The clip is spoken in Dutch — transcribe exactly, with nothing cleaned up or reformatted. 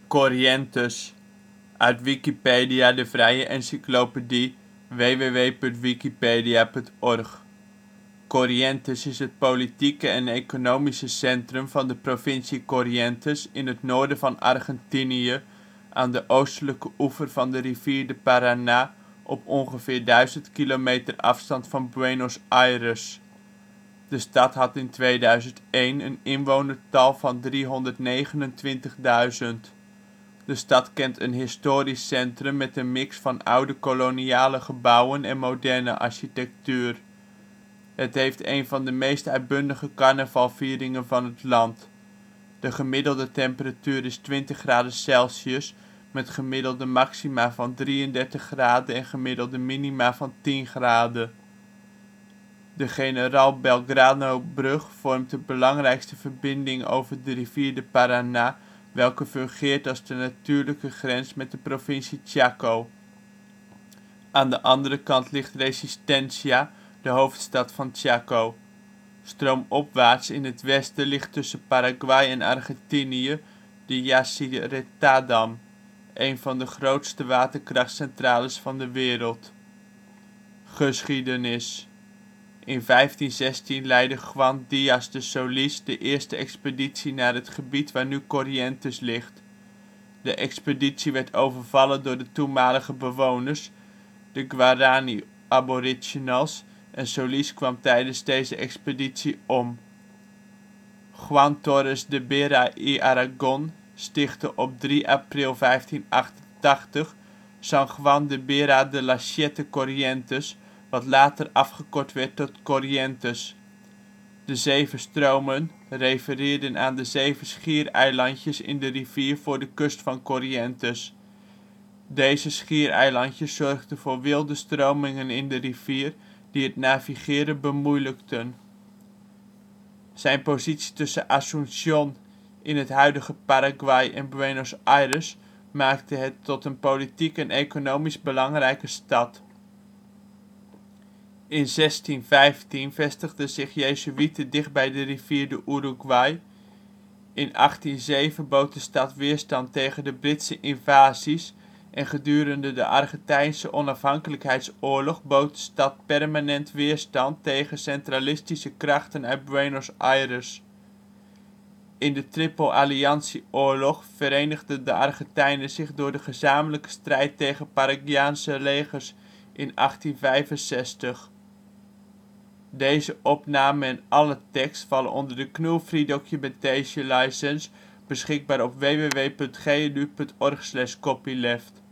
Corrientes, uit Wikipedia, de vrije encyclopedie. www punt wikipedia punt org. Corrientes is het politieke en economische centrum van de provincie Corrientes in het noorden van Argentinië, aan de oostelijke oever van de rivier de Paraná, op ongeveer duizend kilometer afstand van Buenos Aires. De stad had in tweeduizend één een inwonertal van driehonderdnegenentwintigduizend. De stad kent een historisch centrum met een mix van oude koloniale gebouwen en moderne architectuur. Het heeft een van de meest uitbundige carnavalvieringen van het land. De gemiddelde temperatuur is twintig graden Celsius, met gemiddelde maxima van drieëndertig graden en gemiddelde minima van tien graden. De General Belgrano-brug vormt de belangrijkste verbinding over de rivier de Paraná, welke fungeert als de natuurlijke grens met de provincie Chaco. Aan de andere kant ligt Resistencia, de hoofdstad van Chaco. Stroomopwaarts in het westen ligt tussen Paraguay en Argentinië de Yacyretá-dam, een van de grootste waterkrachtcentrales van de wereld. Geschiedenis. In vijftien zestien leidde Juan Díaz de Solís de eerste expeditie naar het gebied waar nu Corrientes ligt. De expeditie werd overvallen door de toenmalige bewoners, de Guarani-aboriginals, en Solís kwam tijdens deze expeditie om. Juan Torres de Vera y Aragón stichtte op drie april vijftien achtentachtig San Juan de Vera de las Siete Corrientes, wat later afgekort werd tot Corrientes. De zeven stromen refereerden aan de zeven schiereilandjes in de rivier voor de kust van Corrientes. Deze schiereilandjes zorgden voor wilde stromingen in de rivier die het navigeren bemoeilijkten. Zijn positie tussen Asunción in het huidige Paraguay en Buenos Aires maakte het tot een politiek en economisch belangrijke stad. In zestien vijftien vestigden zich jezuïeten dicht bij de rivier de Uruguay. In achttien zeven bood de stad weerstand tegen de Britse invasies en gedurende de Argentijnse onafhankelijkheidsoorlog bood de stad permanent weerstand tegen centralistische krachten uit Buenos Aires. In de Triple-Alliantie-oorlog verenigden de Argentijnen zich door de gezamenlijke strijd tegen Paraguayaanse legers in achttien vijfenzestig. Deze opname en alle tekst vallen onder de G N U Free Documentation License, beschikbaar op w w w punt g n u punt org slash copyleft.